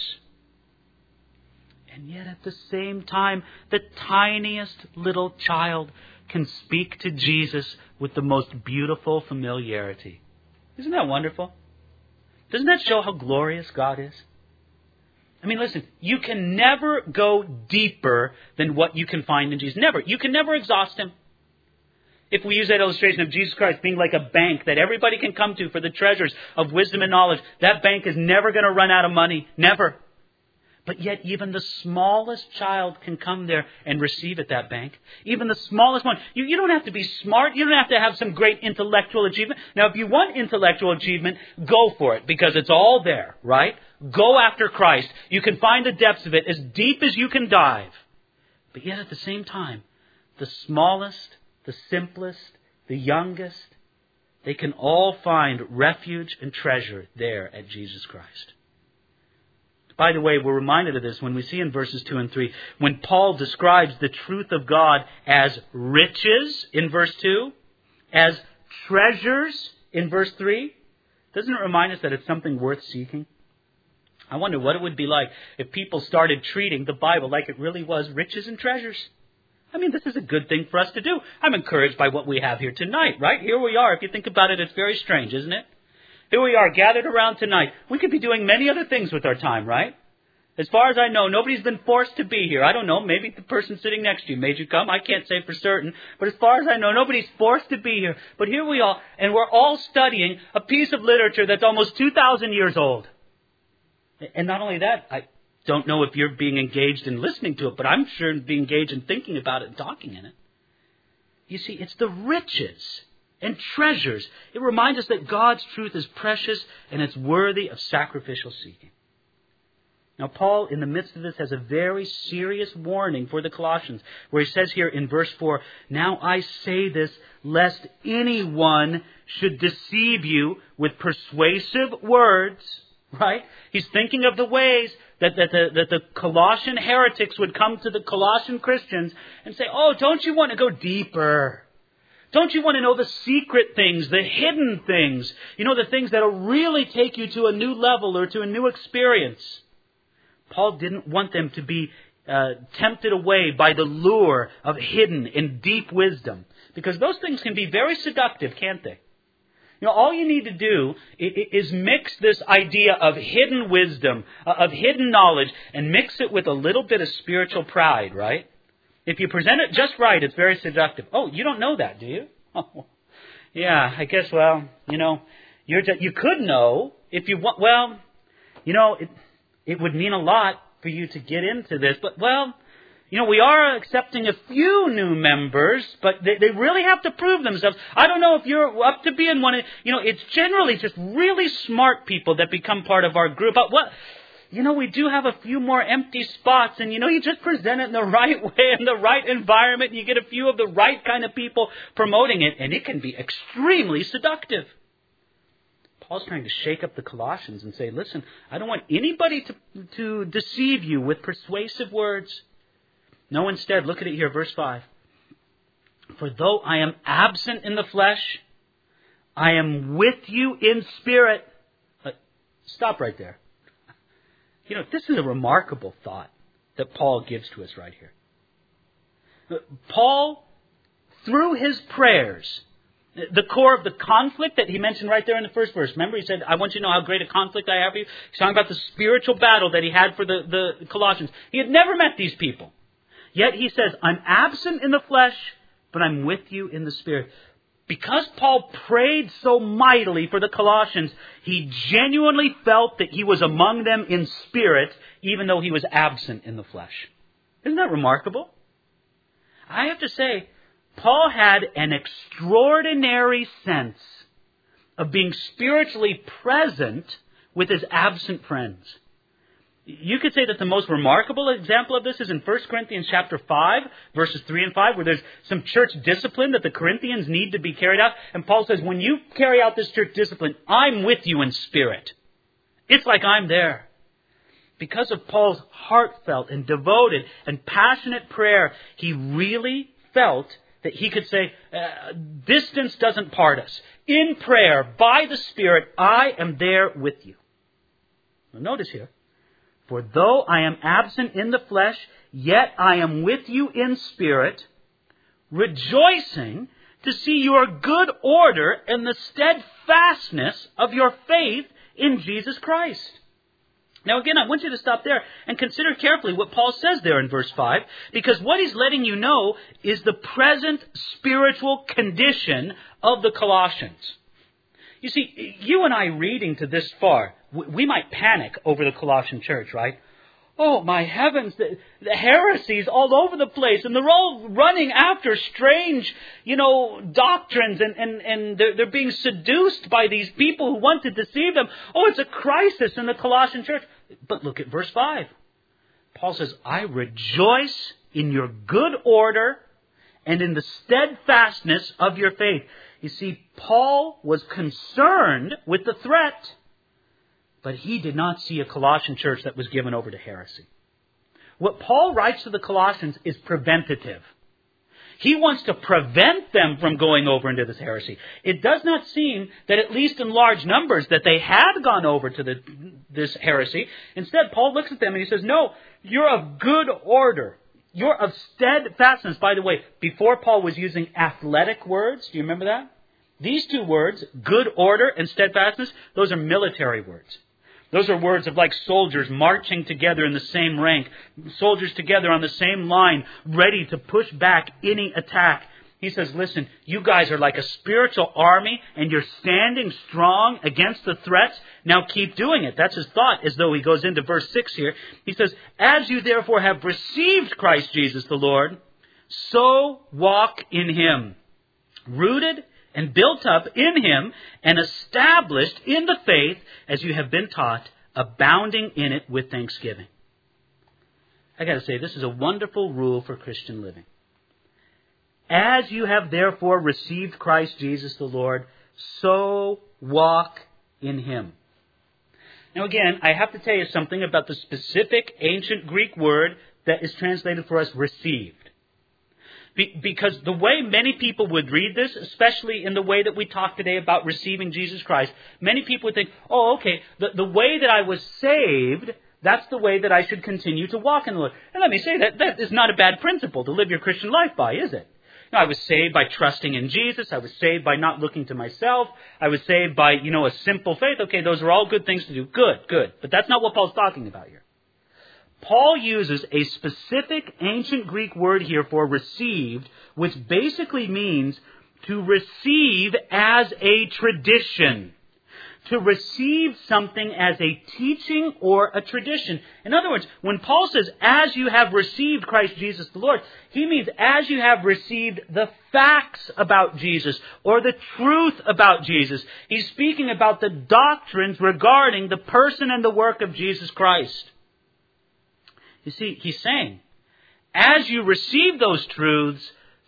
And yet at the same time, the tiniest little child can speak to Jesus with the most beautiful familiarity. Isn't that wonderful? Doesn't that show how glorious God is? I mean, listen, you can never go deeper than what you can find in Jesus. Never. You can never exhaust Him. If we use that illustration of Jesus Christ being like a bank that everybody can come to for the treasures of wisdom and knowledge, that bank is never going to run out of money. Never. But yet even the smallest child can come there and receive at that bank. Even the smallest one. You, you don't have to be smart. You don't have to have some great intellectual achievement. Now, if you want intellectual achievement, go for it because it's all there, right? Go after Christ. You can find the depths of it as deep as you can dive. But yet at the same time, the smallest, the simplest, the youngest, they can all find refuge and treasure there at Jesus Christ. By the way, we're reminded of this when we see in verses two and three, when Paul describes the truth of God as riches in verse two, as treasures in verse three, doesn't it remind us that it's something worth seeking? I wonder what it would be like if people started treating the Bible like it really was riches and treasures. I mean, this is a good thing for us to do. I'm encouraged by what we have here tonight, right? Here we are. If you think about it, it's very strange, isn't it? Here we are gathered around tonight. We could be doing many other things with our time, right? As far as I know, nobody's been forced to be here. I don't know. Maybe the person sitting next to you made you come. I can't say for certain. But as far as I know, nobody's forced to be here. But here we are, and we're all studying a piece of literature that's almost two thousand years old. And not only that, I don't know if you're being engaged in listening to it, but I'm sure being engaged in thinking about it and talking in it. You see, it's the riches and treasures. It reminds us that God's truth is precious and it's worthy of sacrificial seeking. Now, Paul, in the midst of this, has a very serious warning for the Colossians, where he says here in verse four, "Now I say this, lest anyone should deceive you with persuasive words." Right? He's thinking of the ways that, that, the, that the Colossian heretics would come to the Colossian Christians and say, "Oh, don't you want to go deeper? Don't you want to know the secret things, the hidden things? You know, the things that will really take you to a new level or to a new experience." Paul didn't want them to be uh, tempted away by the lure of hidden and deep wisdom, because those things can be very seductive, can't they? You know, all you need to do is mix this idea of hidden wisdom, of hidden knowledge, and mix it with a little bit of spiritual pride, right? If you present it just right, it's very seductive. Oh, you don't know that, do you? Oh, yeah, I guess, well, you know, you're just, you could know if you want, well, you know, it, it would mean a lot for you to get into this, but, well, You know, we are accepting a few new members, but they, they really have to prove themselves. I don't know if you're up to being one. You know, it's generally just really smart people that become part of our group. But what, you know, we do have a few more empty spots, and you know, you just present it in the right way, in the right environment. You get a few of the right kind of people promoting it, and it can be extremely seductive. Paul's trying to shake up the Colossians and say, listen, I don't want anybody to, to deceive you with persuasive words. No, instead, look at it here, verse five. For though I am absent in the flesh, I am with you in spirit. Uh, stop right there. You know, this is a remarkable thought that Paul gives to us right here. Uh, Paul, through his prayers, the core of the conflict that he mentioned right there in the first verse. Remember, he said, I want you to know how great a conflict I have for you. He's talking about the spiritual battle that he had for the, the Colossians. He had never met these people. Yet he says, I'm absent in the flesh, but I'm with you in the spirit. Because Paul prayed so mightily for the Colossians, he genuinely felt that he was among them in spirit, even though he was absent in the flesh. Isn't that remarkable? I have to say, Paul had an extraordinary sense of being spiritually present with his absent friends. You could say that the most remarkable example of this is in First Corinthians chapter five, verses three and five, where there's some church discipline that the Corinthians need to be carried out. And Paul says, when you carry out this church discipline, I'm with you in spirit. It's like I'm there. Because of Paul's heartfelt and devoted and passionate prayer, he really felt that he could say, uh, distance doesn't part us. In prayer, by the Spirit, I am there with you. Now notice here, for though I am absent in the flesh, yet I am with you in spirit, rejoicing to see your good order and the steadfastness of your faith in Jesus Christ. Now again, I want you to stop there and consider carefully what Paul says there in verse five, because what he's letting you know is the present spiritual condition of the Colossians. You see, you and I reading to this far, we might panic over the Colossian church, right? Oh, my heavens, the, the heresies all over the place, and they're all running after strange, you know, doctrines, and, and, and they're, they're being seduced by these people who want to deceive them. Oh, it's a crisis in the Colossian church. But look at verse five. Paul says, I rejoice in your good order and in the steadfastness of your faith. You see, Paul was concerned with the threat, but he did not see a Colossian church that was given over to heresy. What Paul writes to the Colossians is preventative. He wants to prevent them from going over into this heresy. It does not seem that, at least in large numbers, that they had gone over to the, this heresy. Instead, Paul looks at them and he says, no, you're of good order. You're of steadfastness. By the way, before Paul was using athletic words, do you remember that? These two words, good order and steadfastness, those are military words. Those are words of like soldiers marching together in the same rank, soldiers together on the same line, ready to push back any attack. He says, listen, you guys are like a spiritual army and you're standing strong against the threats. Now keep doing it. That's his thought, as though he goes into verse six here. He says, as you therefore have received Christ Jesus the Lord, so walk in Him, rooted and built up in Him and established in the faith as you have been taught, abounding in it with thanksgiving. I got to say, this is a wonderful rule for Christian living. As you have therefore received Christ Jesus the Lord, so walk in Him. Now again, I have to tell you something about the specific ancient Greek word that is translated for us received. Be- because the way many people would read this, especially in the way that we talk today about receiving Jesus Christ, many people would think, oh, okay, the, the way that I was saved, that's the way that I should continue to walk in the Lord. And let me say that that is not a bad principle to live your Christian life by, is it? You know, I was saved by trusting in Jesus. I was saved by not looking to myself. I was saved by, you know, a simple faith. Okay, those are all good things to do. Good, good. But that's not what Paul's talking about here. Paul uses a specific ancient Greek word here for received, which basically means to receive as a tradition, to receive something as a teaching or a tradition. In other words, when Paul says, as you have received Christ Jesus the Lord, he means as you have received the facts about Jesus or the truth about Jesus. He's speaking about the doctrines regarding the person and the work of Jesus Christ. You see, he's saying, as you receive those truths,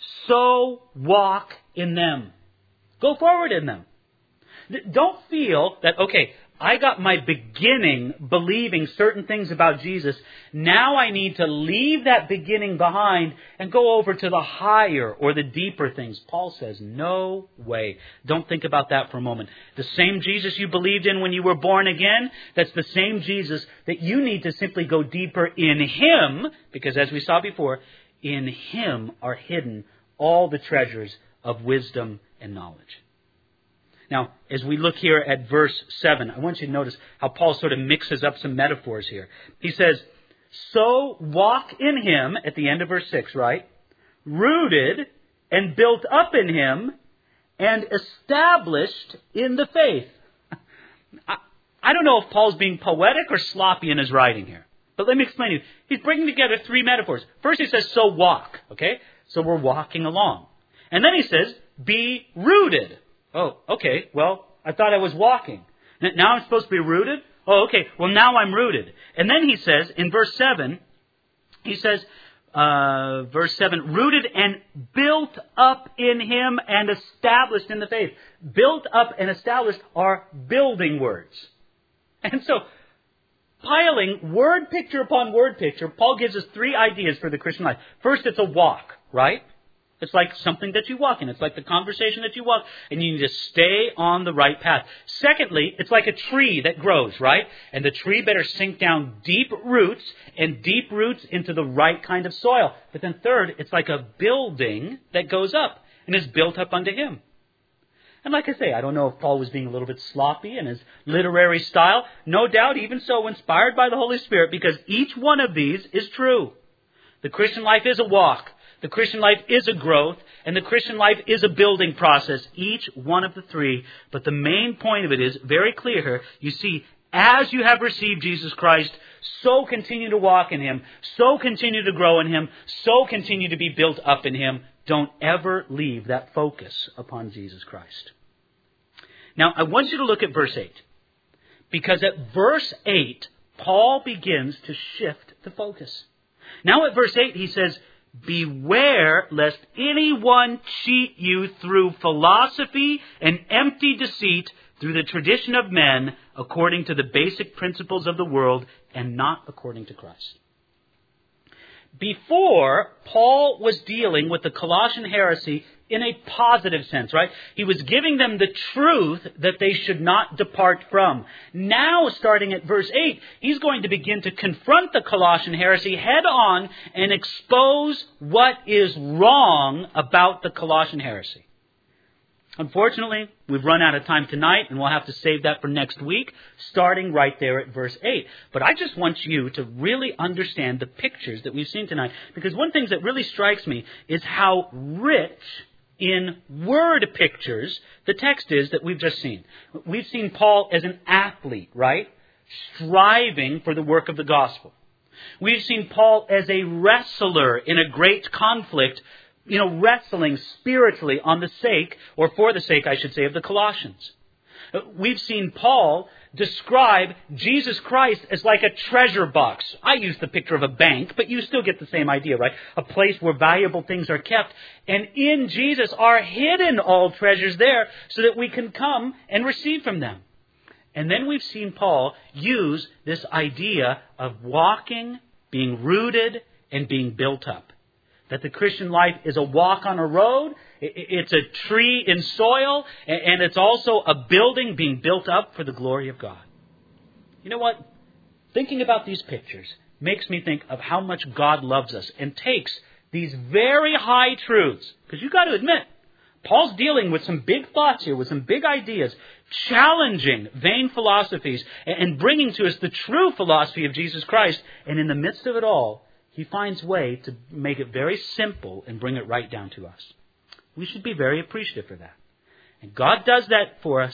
so walk in them. Go forward in them. Don't feel that, okay, I got my beginning believing certain things about Jesus. Now I need to leave that beginning behind and go over to the higher or the deeper things. Paul says, no way. Don't think about that for a moment. The same Jesus you believed in when you were born again, that's the same Jesus that you need to simply go deeper in Him, because as we saw before, in Him are hidden all the treasures of wisdom and knowledge. Now, as we look here at verse seven, I want you to notice how Paul sort of mixes up some metaphors here. He says, so walk in Him, at the end of verse six, right? Rooted and built up in Him and established in the faith. I, I don't know if Paul's being poetic or sloppy in his writing here. But let me explain to you. He's bringing together three metaphors. First he says, so walk. Okay? So we're walking along. And then he says, be rooted. Oh, okay, well, I thought I was walking. Now I'm supposed to be rooted? Oh, okay, well, now I'm rooted. And then he says, in verse seven, he says, uh, verse seven, rooted and built up in Him and established in the faith. Built up and established are building words. And so, piling word picture upon word picture, Paul gives us three ideas for the Christian life. First, it's a walk, right? It's like something that you walk in. It's like the conversation that you walk, and you need to stay on the right path. Secondly, it's like a tree that grows, right? And the tree better sink down deep roots and deep roots into the right kind of soil. But then third, it's like a building that goes up and is built up unto Him. And like I say, I don't know if Paul was being a little bit sloppy in his literary style. No doubt, even so, inspired by the Holy Spirit, because each one of these is true. The Christian life is a walk. The Christian life is a growth, and the Christian life is a building process, each one of the three. But the main point of it is very clear here. You see, as you have received Jesus Christ, so continue to walk in Him, so continue to grow in Him, so continue to be built up in Him. Don't ever leave that focus upon Jesus Christ. Now, I want you to look at verse eight, because at verse eight, Paul begins to shift the focus. Now at verse eight, he says, beware lest anyone cheat you through philosophy and empty deceit, through the tradition of men, according to the basic principles of the world, and not according to Christ. Before, Paul was dealing with the Colossian heresy in a positive sense, right? He was giving them the truth that they should not depart from. Now, starting at verse eight, he's going to begin to confront the Colossian heresy head on and expose what is wrong about the Colossian heresy. Unfortunately, we've run out of time tonight, and we'll have to save that for next week, starting right there at verse eight. But I just want you to really understand the pictures that we've seen tonight, because one thing that really strikes me is how rich in word pictures the text is that we've just seen. We've seen Paul as an athlete, right? Striving for the work of the gospel. We've seen Paul as a wrestler in a great conflict, you know, wrestling spiritually on the sake, or for the sake, I should say, of the Colossians. We've seen Paul describe Jesus Christ as like a treasure box. I use the picture of a bank, but you still get the same idea, right? A place where valuable things are kept. And in Jesus are hidden all treasures there so that we can come and receive from them. And then we've seen Paul use this idea of walking, being rooted, and being built up. That the Christian life is a walk on a road, it's a tree in soil, and it's also a building being built up for the glory of God. You know what? Thinking about these pictures makes me think of how much God loves us and takes these very high truths. Because you've got to admit, Paul's dealing with some big thoughts here, with some big ideas, challenging vain philosophies, and bringing to us the true philosophy of Jesus Christ. And in the midst of it all, he finds a way to make it very simple and bring it right down to us. We should be very appreciative for that. And God does that for us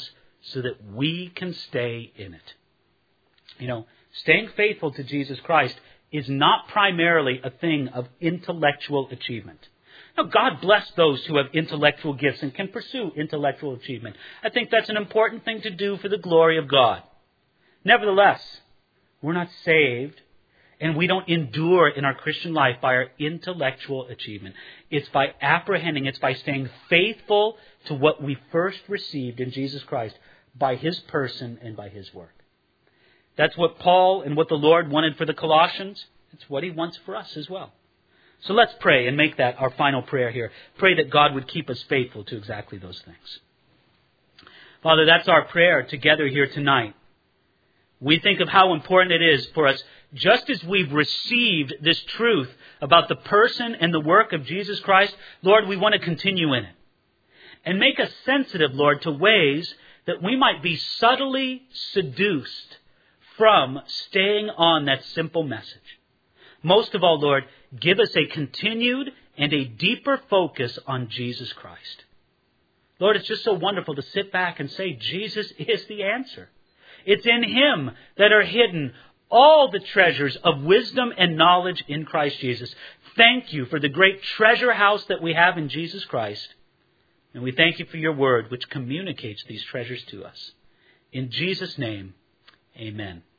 so that we can stay in it. You know, staying faithful to Jesus Christ is not primarily a thing of intellectual achievement. Now, God bless those who have intellectual gifts and can pursue intellectual achievement. I think that's an important thing to do for the glory of God. Nevertheless, we're not saved and we don't endure in our Christian life by our intellectual achievement. It's by apprehending, it's by staying faithful to what we first received in Jesus Christ by His person and by His work. That's what Paul and what the Lord wanted for the Colossians. It's what He wants for us as well. So let's pray and make that our final prayer here. Pray that God would keep us faithful to exactly those things. Father, that's our prayer together here tonight. We think of how important it is for us, just as we've received this truth about the person and the work of Jesus Christ, Lord, we want to continue in it. And make us sensitive, Lord, to ways that we might be subtly seduced from staying on that simple message. Most of all, Lord, give us a continued and a deeper focus on Jesus Christ. Lord, it's just so wonderful to sit back and say, Jesus is the answer. It's in Him that are hidden all the treasures of wisdom and knowledge in Christ Jesus. Thank you for the great treasure house that we have in Jesus Christ. And we thank you for your word, which communicates these treasures to us. In Jesus' name, amen.